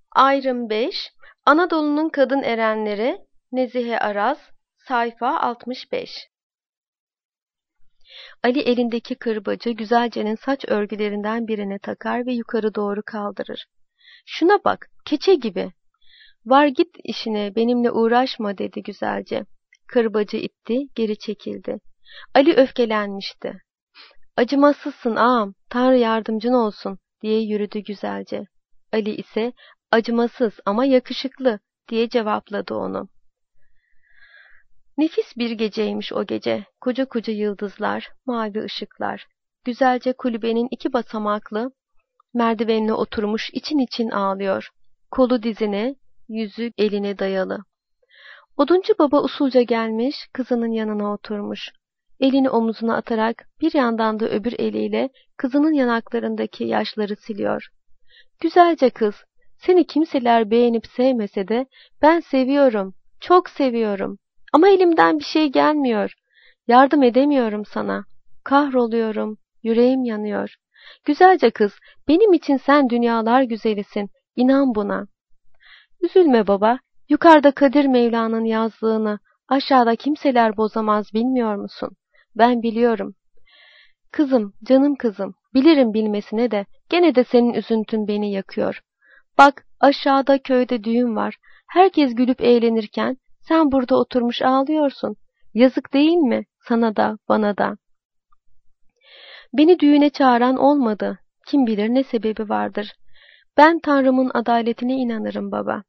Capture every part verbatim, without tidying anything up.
Ayrım beş. Anadolu'nun Kadın Erenleri. Nezihe Araz. Sayfa altmış beş. Ali elindeki kırbacı Güzelce'nin saç örgülerinden birine takar ve yukarı doğru kaldırır. "Şuna bak, keçe gibi." "Var git işine, benimle uğraşma," dedi Güzelce. Kırbacı itti, geri çekildi. Ali öfkelenmişti. "Acımasızsın ağam, Tanrı yardımcın olsun," diye yürüdü Güzelce. Ali ise "Acımasız ama yakışıklı," diye cevapladı onu. Nefis bir geceymiş o gece. Koca koca yıldızlar, mavi ışıklar. Güzelce kulübenin iki basamaklı merdivenine oturmuş için için ağlıyor. Kolu dizine, yüzü eline dayalı. Oduncu baba usulca gelmiş, kızının yanına oturmuş. Elini omuzuna atarak bir yandan da öbür eliyle kızının yanaklarındaki yaşları siliyor. "Güzelce kız, seni kimseler beğenip sevmese de ben seviyorum, çok seviyorum. Ama elimden bir şey gelmiyor. Yardım edemiyorum sana. Kahroluyorum, yüreğim yanıyor. Güzelce kız, benim için sen dünyalar güzelisin. İnan buna." "Üzülme baba, yukarıda Kadir Mevla'nın yazlığını aşağıda kimseler bozamaz, bilmiyor musun? Ben biliyorum." "Kızım, canım kızım, bilirim bilmesine de gene de senin üzüntün beni yakıyor. Bak, aşağıda köyde düğün var. Herkes gülüp eğlenirken sen burada oturmuş ağlıyorsun. Yazık değil mi? Sana da, bana da." "Beni düğüne çağıran olmadı. Kim bilir ne sebebi vardır. Ben Tanrım'ın adaletine inanırım baba."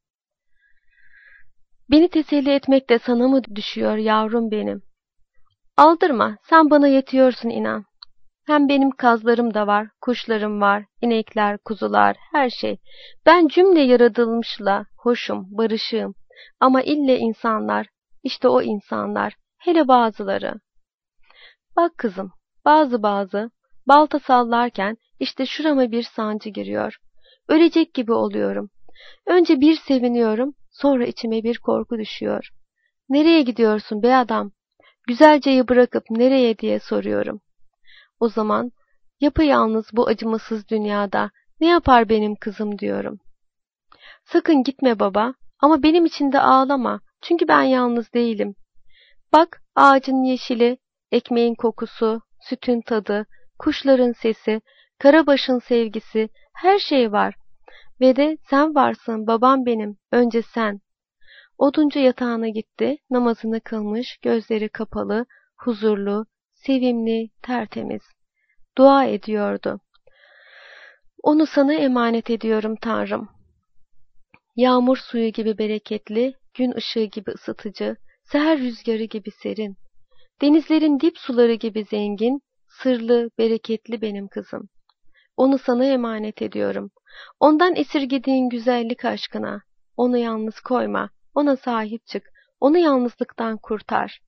"Beni teselli etmek de sana mı düşüyor yavrum benim?" "Aldırma, sen bana yetiyorsun inan. Hem benim kazlarım da var, kuşlarım var, inekler, kuzular, her şey. Ben cümle yaratılmışla hoşum, barışığım. Ama ille insanlar, işte o insanlar, hele bazıları. Bak kızım, bazı bazı, balta sallarken işte şurama bir sancı giriyor. Ölecek gibi oluyorum. Önce bir seviniyorum, sonra içime bir korku düşüyor. Nereye gidiyorsun be adam? Güzelceyi bırakıp nereye diye soruyorum. O zaman yapayalnız bu acımasız dünyada ne yapar benim kızım diyorum. Sakın gitme baba, ama benim için de ağlama, çünkü ben yalnız değilim. Bak, ağacın yeşili, ekmeğin kokusu, sütün tadı, kuşların sesi, karabaşın sevgisi, her şey var. Ve de sen varsın babam benim, önce sen. Oduncu yatağına gitti, namazını kılmış, gözleri kapalı, huzurlu, sevimli, tertemiz. Dua ediyordu. "Onu sana emanet ediyorum Tanrım. Yağmur suyu gibi bereketli, gün ışığı gibi ısıtıcı, seher rüzgarı gibi serin, denizlerin dip suları gibi zengin, sırlı, bereketli benim kızım. Onu sana emanet ediyorum. Ondan esirgediğin güzellik aşkına. Onu yalnız koyma, ona sahip çık, onu yalnızlıktan kurtar."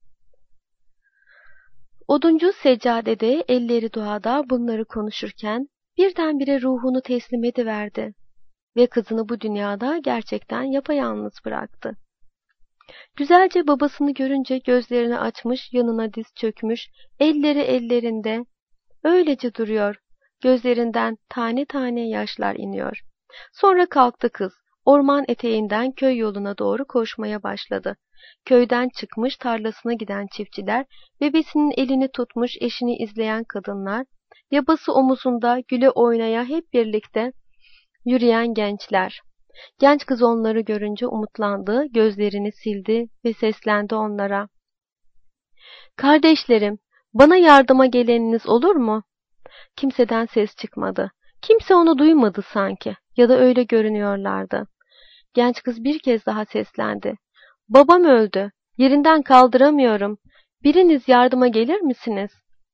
Oduncu seccadede, elleri duada bunları konuşurken birdenbire ruhunu teslim ediverdi ve kızını bu dünyada gerçekten yapayalnız bıraktı. Güzelce babasını görünce gözlerini açmış, yanına diz çökmüş, elleri ellerinde öylece duruyor. Gözlerinden tane tane yaşlar iniyor. Sonra kalktı kız. Orman eteğinden köy yoluna doğru koşmaya başladı. Köyden çıkmış tarlasına giden çiftçiler, bebesinin elini tutmuş eşini izleyen kadınlar, yabası omuzunda güle oynaya hep birlikte yürüyen gençler. Genç kız onları görünce umutlandı, gözlerini sildi ve seslendi onlara. "Kardeşlerim, bana yardıma geleniniz olur mu?" Kimseden ses çıkmadı. Kimse onu duymadı sanki, ya da öyle görünüyorlardı. Genç kız bir kez daha seslendi. "Babam öldü, yerinden kaldıramıyorum. Biriniz yardıma gelir misiniz?"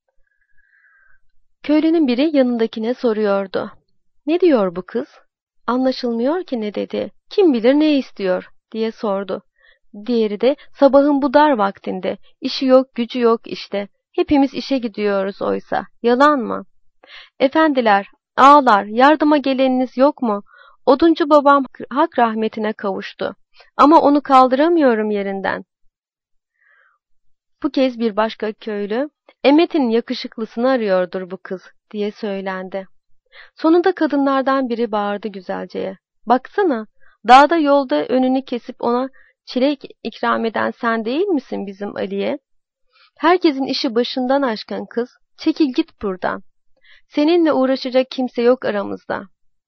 Köylünün biri yanındakine soruyordu. "Ne diyor bu kız? Anlaşılmıyor ki ne dedi. Kim bilir ne istiyor?" diye sordu. Diğeri de sabahın bu dar vaktinde, işi yok gücü yok işte. Hepimiz işe gidiyoruz oysa. Yalan mı? "Efendiler, ağalar, yardıma geleniniz yok mu? Oduncu babam hak rahmetine kavuştu. Ama onu kaldıramıyorum yerinden." Bu kez bir başka köylü, "Emet'in yakışıklısını arıyordur bu kız," diye söylendi. Sonunda kadınlardan biri bağırdı Güzelce'ye. "Baksana, Dağda yolda önünü kesip ona çilek ikram eden sen değil misin bizim Ali'ye? Herkesin işi başından aşkın kız, çekil git buradan. Seninle uğraşacak kimse yok aramızda.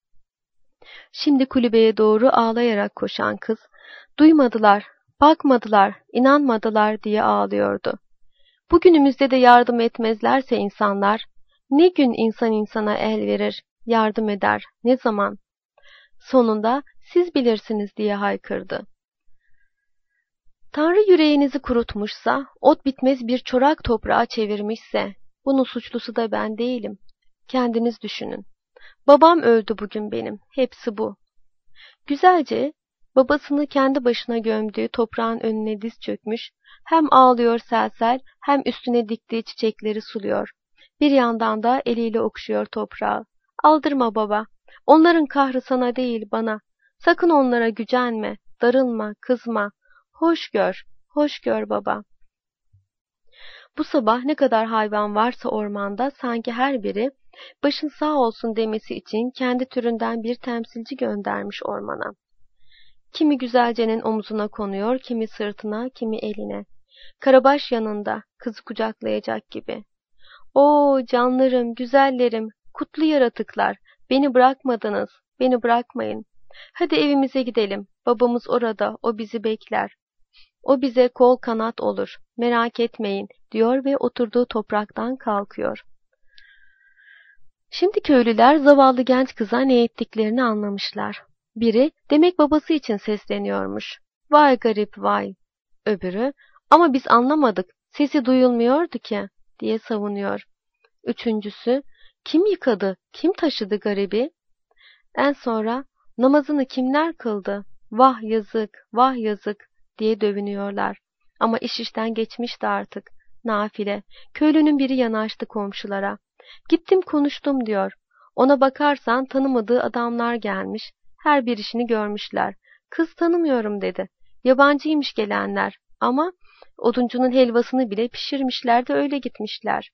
Şimdi kulübeye doğru ağlayarak koşan kız, duymadılar, bakmadılar, inanmadılar diye ağlıyordu. Bugünümüzde de yardım etmezlerse insanlar, ne gün insan insana el verir, yardım eder, ne zaman? Sonunda siz bilirsiniz diye haykırdı. Tanrı yüreğinizi kurutmuşsa, ot bitmez bir çorak toprağa çevirmişse, bunun suçlusu da ben değilim. Kendiniz düşünün. Babam öldü bugün benim, hepsi bu. Güzelce, babasını kendi başına gömdüğü toprağın önüne diz çökmüş, hem ağlıyor selsel, hem üstüne diktiği çiçekleri suluyor. Bir yandan da eliyle okşuyor toprağı. Aldırma baba, onların kahrı sana değil bana. Sakın onlara gücenme, darılma, kızma. Hoş gör, hoş gör baba. Bu sabah ne kadar hayvan varsa ormanda sanki her biri başın sağ olsun demesi için kendi türünden bir temsilci göndermiş ormana. Kimi güzelcenin omuzuna konuyor, kimi sırtına, kimi eline. Karabaş yanında, kızı kucaklayacak gibi. Oo canlarım, güzellerim, kutlu yaratıklar, beni bırakmadınız, beni bırakmayın. Hadi evimize gidelim, babamız orada, o bizi bekler. O bize kol kanat olur, merak etmeyin, diyor ve oturduğu topraktan kalkıyor. Şimdi köylüler zavallı genç kıza ne ettiklerini anlamışlar. Biri, demek babası için sesleniyormuş. Vay garip vay. Öbürü, ama biz anlamadık, sesi duyulmuyordu ki, diye savunuyor. Üçüncüsü, kim yıkadı, kim taşıdı garibi? En sonra, namazını kimler kıldı? Vah yazık, vah yazık, diye dövünüyorlar. Ama iş işten geçmişti artık. Nafile, köylünün biri yanaştı komşulara. Gittim konuştum diyor. Ona bakarsan tanımadığı adamlar gelmiş. Her bir işini görmüşler. Kız tanımıyorum dedi. Yabancıymış gelenler. Ama oduncunun helvasını bile pişirmişler de öyle gitmişler.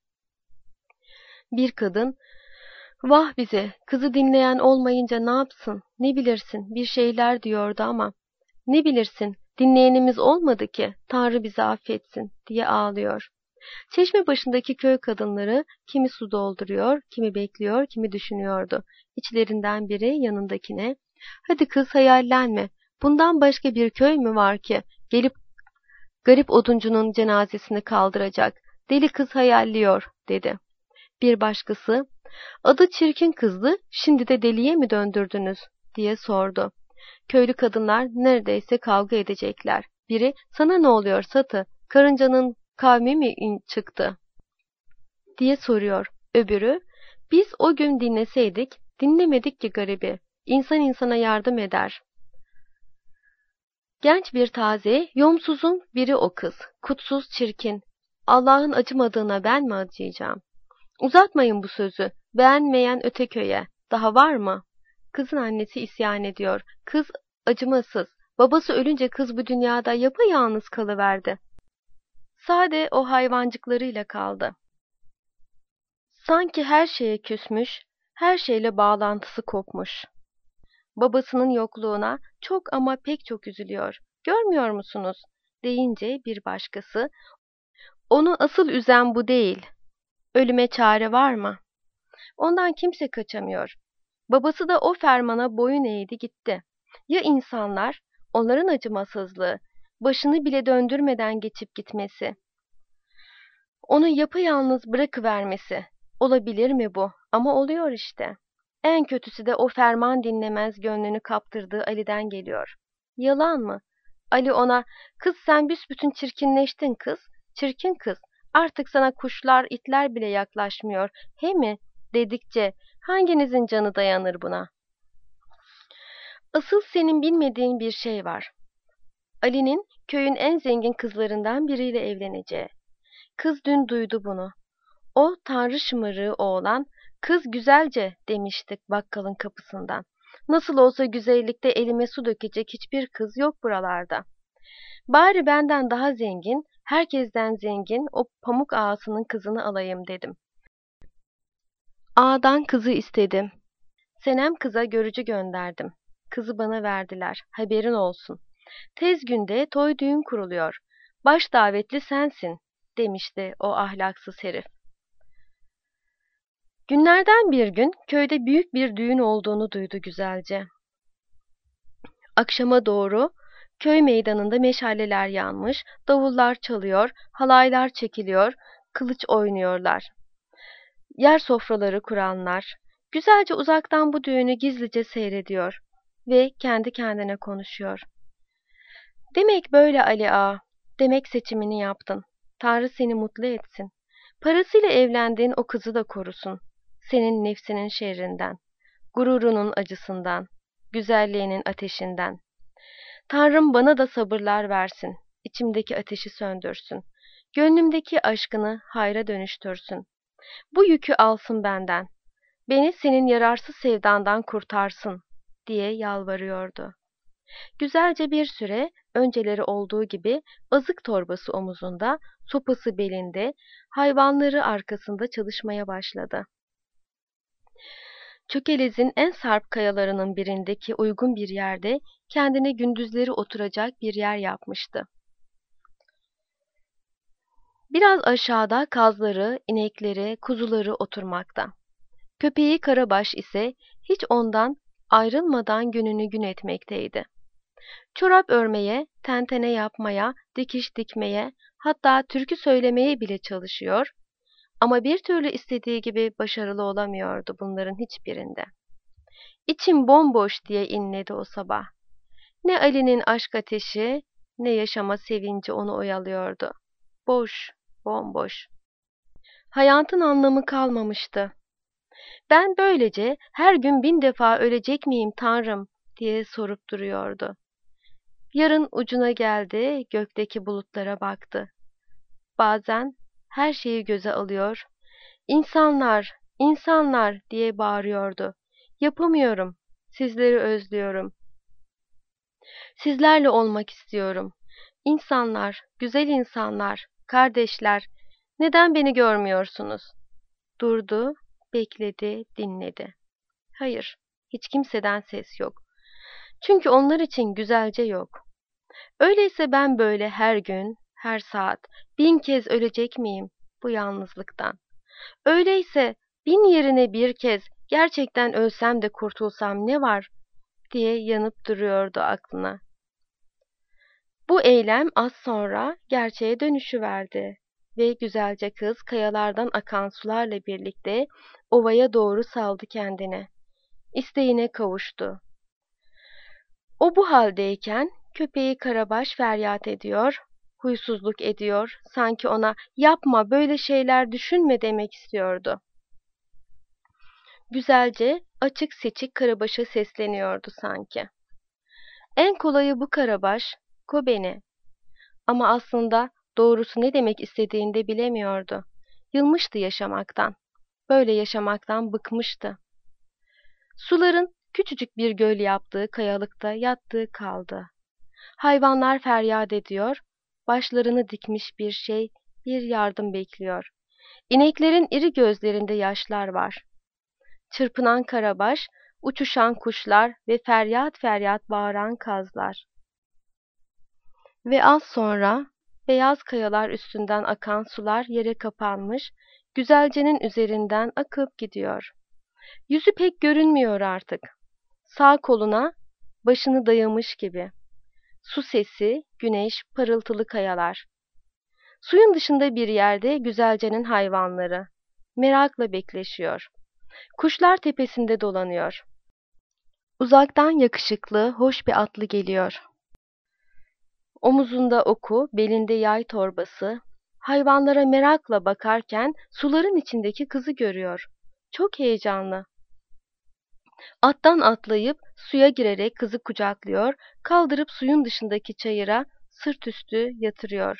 Bir kadın, vah bize, kızı dinleyen olmayınca ne yapsın, ne bilirsin, bir şeyler diyordu ama. Ne bilirsin, dinleyenimiz olmadı ki, Tanrı bizi affetsin, diye ağlıyor. Çeşme başındaki köy kadınları kimi su dolduruyor, kimi bekliyor, kimi düşünüyordu. İçlerinden biri yanındakine, hadi kız hayallenme, bundan başka bir köy mü var ki, gelip garip oduncunun cenazesini kaldıracak, deli kız hayalliyor, dedi. Bir başkası, adı çirkin kızdı, şimdi de deliye mi döndürdünüz, diye sordu. Köylü kadınlar neredeyse kavga edecekler. Biri, sana ne oluyor Satı, karıncanın kavmi mi çıktı, diye soruyor. Öbürü, biz o gün dinleseydik, dinlemedik ki garibi, İnsan insana yardım eder. Genç bir taze, yomsuzun biri o kız, kutsuz çirkin. Allah'ın acımadığına ben mi acıyacağım? Uzatmayın bu sözü, beğenmeyen öte köye, daha var mı? Kızın annesi isyan ediyor, kız acımasız, babası ölünce kız bu dünyada yapayalnız kalıverdi. Sade o hayvancıklarıyla kaldı. Sanki her şeye küsmüş, her şeyle bağlantısı kopmuş. Babasının yokluğuna çok ama pek çok üzülüyor. Görmüyor musunuz? Deyince bir başkası, onu asıl üzen bu değil. Ölüme çare var mı? Ondan kimse kaçamıyor. Babası da o fermana boyun eğdi gitti. Ya insanlar, onların acımasızlığı, başını bile döndürmeden geçip gitmesi, onu yapayalnız bırakıvermesi. Olabilir mi bu? Ama oluyor işte. En kötüsü de o ferman dinlemez gönlünü kaptırdığı Ali'den geliyor. Yalan mı? Ali ona, kız sen büsbütün çirkinleştin kız, çirkin kız, artık sana kuşlar, itler bile yaklaşmıyor, he mi? Dedikçe hanginizin canı dayanır buna? Asıl senin bilmediğin bir şey var. Ali'nin köyün en zengin kızlarından biriyle evleneceği. Kız dün duydu bunu. O tanrı şımarığı oğlan, kız güzelce demiştik bakkalın kapısından. Nasıl olsa güzellikte elime su dökecek hiçbir kız yok buralarda. Bari benden daha zengin, herkesten zengin o pamuk ağasının kızını alayım dedim. Ağadan kızı istedim. Senem kıza görücü gönderdim. Kızı bana verdiler, haberin olsun. Tez günde toy düğün kuruluyor. Baş davetli sensin, demişti o ahlaksız herif. Günlerden bir gün köyde büyük bir düğün olduğunu duydu Güzelce. Akşama doğru köy meydanında meşaleler yanmış, davullar çalıyor, halaylar çekiliyor, kılıç oynuyorlar. Yer sofraları kuranlar, Güzelce uzaktan bu düğünü gizlice seyrediyor ve kendi kendine konuşuyor. Demek böyle Ali Ağa, demek seçimini yaptın. Tanrı seni mutlu etsin. Parasıyla evlendiğin o kızı da korusun. Senin nefsinin şerrinden, gururunun acısından, güzelliğinin ateşinden. Tanrım bana da sabırlar versin, içimdeki ateşi söndürsün. Gönlümdeki aşkını hayra dönüştürsün. Bu yükü alsın benden. Beni senin yararsız sevdandan kurtarsın, diye yalvarıyordu. Güzelce bir süre önceleri olduğu gibi azık torbası omuzunda, sopası belinde, hayvanları arkasında çalışmaya başladı. Çökelez'in en sarp kayalarının birindeki uygun bir yerde kendine gündüzleri oturacak bir yer yapmıştı. Biraz aşağıda kazları, inekleri, kuzuları oturmakta. Köpeği Karabaş ise hiç ondan ayrılmadan gününü gün etmekteydi. Çorap örmeye, tentene yapmaya, dikiş dikmeye, hatta türkü söylemeye bile çalışıyor ama bir türlü istediği gibi başarılı olamıyordu bunların hiçbirinde. İçim bomboş diye inledi o sabah. Ne Ali'nin aşk ateşi, ne yaşama sevinci onu oyalıyordu. Boş, bomboş. Hayatın anlamı kalmamıştı. Ben böylece her gün bin defa ölecek miyim Tanrım diye sorup duruyordu. Yarın ucuna geldi, gökteki bulutlara baktı. Bazen her şeyi göze alıyor, İnsanlar, insanlar diye bağırıyordu. Yapamıyorum, sizleri özlüyorum. Sizlerle olmak istiyorum. İnsanlar, güzel insanlar, kardeşler, neden beni görmüyorsunuz? Durdu, bekledi, dinledi. Hayır, hiç kimseden ses yok. Çünkü onlar için güzelce yok. Öyleyse ben böyle her gün, her saat, bin kez ölecek miyim bu yalnızlıktan? Öyleyse bin yerine bir kez gerçekten ölsem de kurtulsam ne var diye yanıp duruyordu aklına. Bu eylem az sonra gerçeğe dönüşüverdi ve güzelce kız kayalardan akan sularla birlikte ovaya doğru saldı kendini. İsteğine kavuştu. O bu haldeyken köpeği Karabaş feryat ediyor, huysuzluk ediyor, sanki ona yapma böyle şeyler düşünme demek istiyordu. Güzelce açık seçik Karabaş'a sesleniyordu sanki. En kolayı bu Karabaş, ko beni. Ama aslında doğrusu ne demek istediğini de bilemiyordu. Yılmıştı yaşamaktan. Böyle yaşamaktan bıkmıştı. Suların küçücük bir göl yaptığı kayalıkta yattığı kaldı. Hayvanlar feryat ediyor, başlarını dikmiş bir şey, bir yardım bekliyor. İneklerin iri gözlerinde yaşlar var. Çırpınan karabaş, uçuşan kuşlar ve feryat feryat bağıran kazlar. Ve az sonra beyaz kayalar üstünden akan sular yere kapanmış, güzelcenin üzerinden akıp gidiyor. Yüzü pek görünmüyor artık. Sağ koluna başını dayamış gibi. Su sesi, güneş, parıltılı kayalar. Suyun dışında bir yerde güzelcenin hayvanları. Merakla bekleşiyor. Kuşlar tepesinde dolanıyor. Uzaktan yakışıklı, hoş bir atlı geliyor. Omuzunda oku, belinde yay torbası. Hayvanlara merakla bakarken suların içindeki kızı görüyor. Çok heyecanlı. Attan atlayıp suya girerek kızı kucaklıyor, kaldırıp suyun dışındaki çayıra sırt üstü yatırıyor.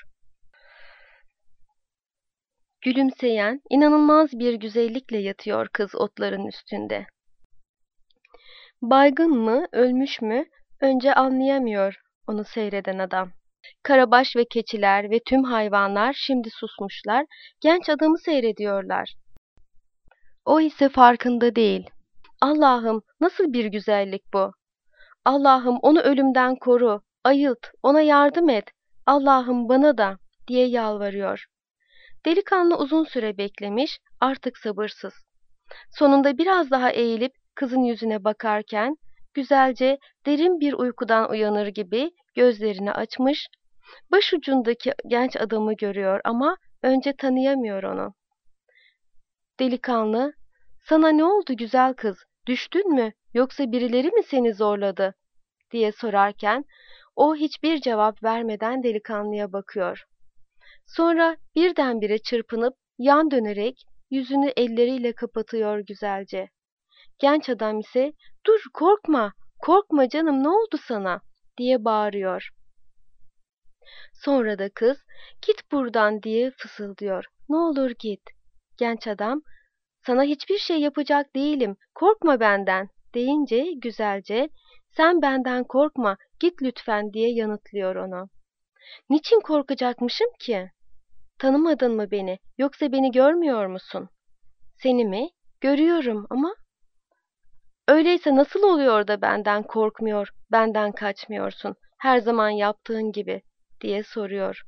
Gülümseyen, inanılmaz bir güzellikle yatıyor kız otların üstünde. Baygın mı, ölmüş mü? Önce anlayamıyor onu seyreden adam. Karabaş ve keçiler ve tüm hayvanlar şimdi susmuşlar, genç adamı seyrediyorlar. O ise farkında değil. Allah'ım, nasıl bir güzellik bu? Allah'ım onu ölümden koru, ayılt, ona yardım et, Allah'ım bana da diye yalvarıyor. Delikanlı uzun süre beklemiş, artık sabırsız. Sonunda biraz daha eğilip kızın yüzüne bakarken, güzelce derin bir uykudan uyanır gibi gözlerini açmış, başucundaki genç adamı görüyor ama önce tanıyamıyor onu. Delikanlı, "Sana ne oldu güzel kız, düştün mü, yoksa birileri mi seni zorladı?" diye sorarken, o hiçbir cevap vermeden delikanlıya bakıyor. Sonra birdenbire çırpınıp yan dönerek yüzünü elleriyle kapatıyor güzelce. Genç adam ise "Dur, korkma, korkma canım, ne oldu sana?" diye bağırıyor. Sonra da kız "Git buradan" diye fısıldıyor. "Ne olur git." Genç adam "Sana hiçbir şey yapacak değilim, korkma benden" deyince güzelce "Sen benden korkma, git lütfen" diye yanıtlıyor onu. "Niçin korkacakmışım ki? Tanımadın mı beni, yoksa beni görmüyor musun?" "Seni mi? Görüyorum ama..." "Öyleyse nasıl oluyor da benden korkmuyor, benden kaçmıyorsun, her zaman yaptığın gibi?" diye soruyor.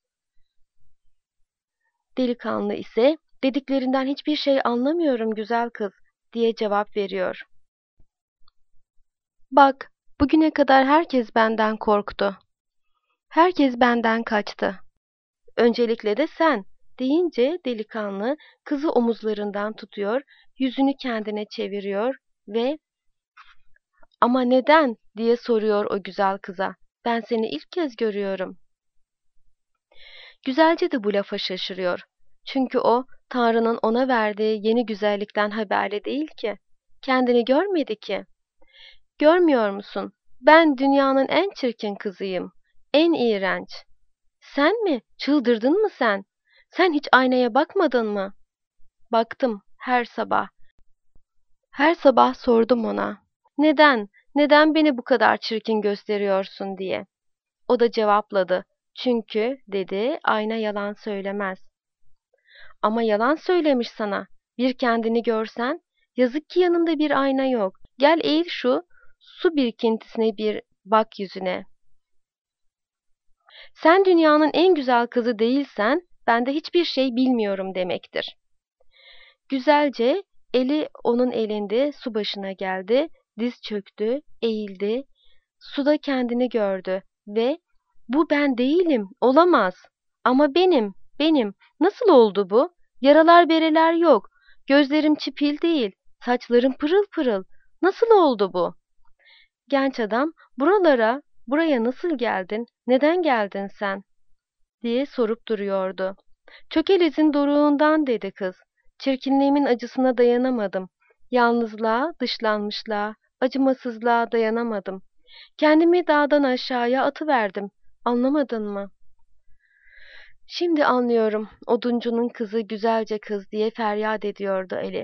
Delikanlı ise "Dediklerinden hiçbir şey anlamıyorum güzel kız" diye cevap veriyor. "Bak, bugüne kadar herkes benden korktu. Herkes benden kaçtı. Öncelikle de sen" deyince delikanlı kızı omuzlarından tutuyor, yüzünü kendine çeviriyor ve "Ama neden?" diye soruyor o güzel kıza. "Ben seni ilk kez görüyorum." Güzelce de bu lafa şaşırıyor. Çünkü o, Tanrı'nın ona verdiği yeni güzellikten haberli değil ki. Kendini görmedi ki. "Görmüyor musun? Ben dünyanın en çirkin kızıyım. En iğrenç." "Sen mi? Çıldırdın mı sen? Sen hiç aynaya bakmadın mı?" "Baktım, her sabah. Her sabah sordum ona. Neden, neden beni bu kadar çirkin gösteriyorsun diye. O da cevapladı. Çünkü, dedi, ayna yalan söylemez." "Ama yalan söylemiş sana. Bir kendini görsen, yazık ki yanında bir ayna yok. Gel eğil şu su birikintisine bir bak yüzüne. Sen dünyanın en güzel kızı değilsen, ben de hiçbir şey bilmiyorum demektir." Güzelce eli onun elinde su başına geldi, diz çöktü, eğildi, suda kendini gördü ve "Bu ben değilim, olamaz. Ama benim, benim. Nasıl oldu bu? Yaralar bereler yok, gözlerim çipil değil, saçlarım pırıl pırıl. Nasıl oldu bu?" Genç adam "Buralara, buraya nasıl geldin, neden geldin sen?" diye sorup duruyordu. "Çökelez'in doruğundan" dedi kız. "Çirkinliğimin acısına dayanamadım. Yalnızlığa, dışlanmışlığa, acımasızlığa dayanamadım. Kendimi dağdan aşağıya atıverdim. Anlamadın mı?" "Şimdi anlıyorum. Oduncunun kızı güzelce kız" diye feryat ediyordu Ali.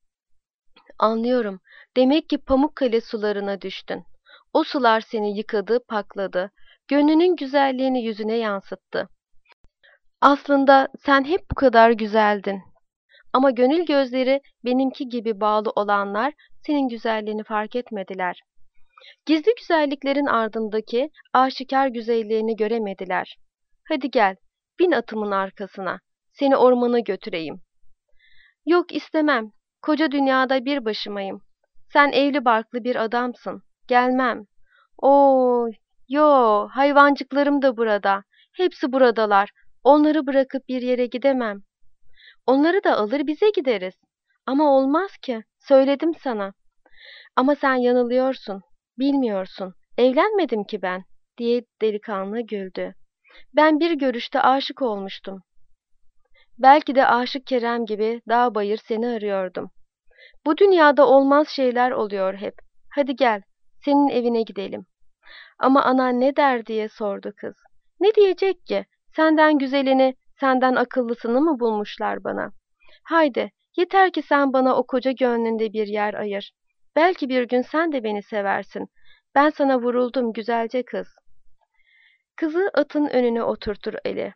"Anlıyorum. Demek ki Pamukkale sularına düştün. O sular seni yıkadı, pakladı. Gönlünün güzelliğini yüzüne yansıttı. Aslında sen hep bu kadar güzeldin. Ama gönül gözleri benimki gibi bağlı olanlar senin güzelliğini fark etmediler. Gizli güzelliklerin ardındaki aşikar güzelliğini göremediler. Hadi gel, bin atımın arkasına. Seni ormana götüreyim." "Yok, istemem. Koca dünyada bir başımayım. Sen evli barklı bir adamsın. Gelmem." "Oo, yo, hayvancıklarım da burada. Hepsi buradalar. Onları bırakıp bir yere gidemem." "Onları da alır bize gideriz." "Ama olmaz ki. Söyledim sana." "Ama sen yanılıyorsun. Bilmiyorsun. Evlenmedim ki ben." diye delikanlı güldü. "Ben bir görüşte aşık olmuştum. Belki de Aşık Kerem gibi dağ bayır seni arıyordum. Bu dünyada olmaz şeyler oluyor hep. Hadi gel, senin evine gidelim." "Ama anan ne der?" diye sordu kız. "Ne diyecek ki? Senden güzelini, senden akıllısını mı bulmuşlar bana? Haydi, yeter ki sen bana o koca gönlünde bir yer ayır. Belki bir gün sen de beni seversin. Ben sana vuruldum güzelce kız." Kızı atın önüne oturtur eli.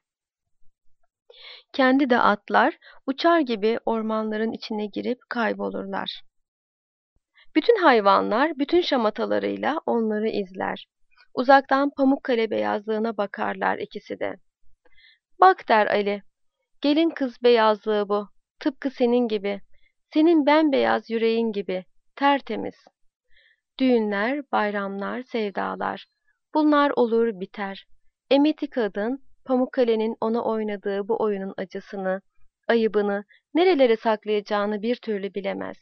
Kendi de atlar, uçar gibi ormanların içine girip kaybolurlar. Bütün hayvanlar bütün şamatalarıyla onları izler. Uzaktan Pamukkale beyazlığına bakarlar ikisi de. Bak der Ali, gelin kız beyazlığı bu, tıpkı senin gibi, senin bembeyaz yüreğin gibi, tertemiz. Düğünler, bayramlar, sevdalar, bunlar olur biter. Emeti kadın, Pamukkale'nin ona oynadığı bu oyunun acısını, ayıbını, nerelere saklayacağını bir türlü bilemez.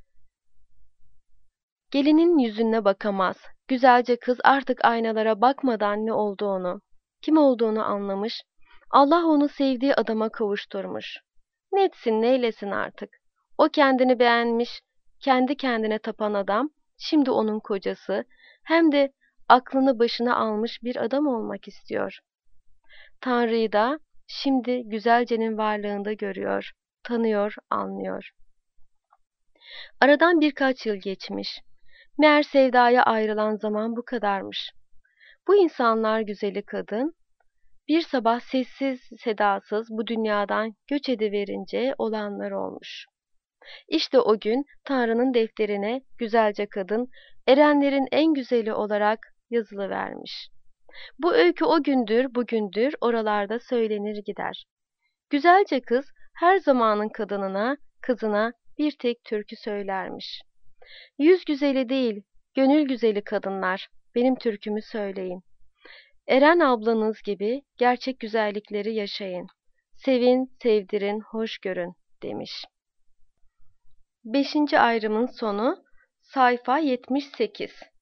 Gelinin yüzüne bakamaz. Güzelce kız artık aynalara bakmadan ne olduğunu, kim olduğunu anlamış, Allah onu sevdiği adama kavuşturmuş. Ne etsin neylesin artık. O kendini beğenmiş, kendi kendine tapan adam, şimdi onun kocası, hem de aklını başına almış bir adam olmak istiyor. Tanrı'yı da şimdi güzelcenin varlığında görüyor, tanıyor, anlıyor. Aradan birkaç yıl geçmiş. Meğer sevdaya ayrılan zaman bu kadarmış. Bu insanlar güzeli kadın, bir sabah sessiz sedasız bu dünyadan göç ediverince olanlar olmuş. İşte o gün Tanrı'nın defterine güzelce kadın, erenlerin en güzeli olarak yazılıvermiş. Bu öykü o gündür, bugündür oralarda söylenir gider. Güzelce kız her zamanın kadınına, kızına bir tek türkü söylermiş. Yüz güzeli değil, gönül güzeli kadınlar, benim türkümü söyleyin. Eren ablanız gibi gerçek güzellikleri yaşayın. Sevin, sevdirin, hoş görün, demiş. Beşinci ayrımın sonu, sayfa yetmiş sekiz.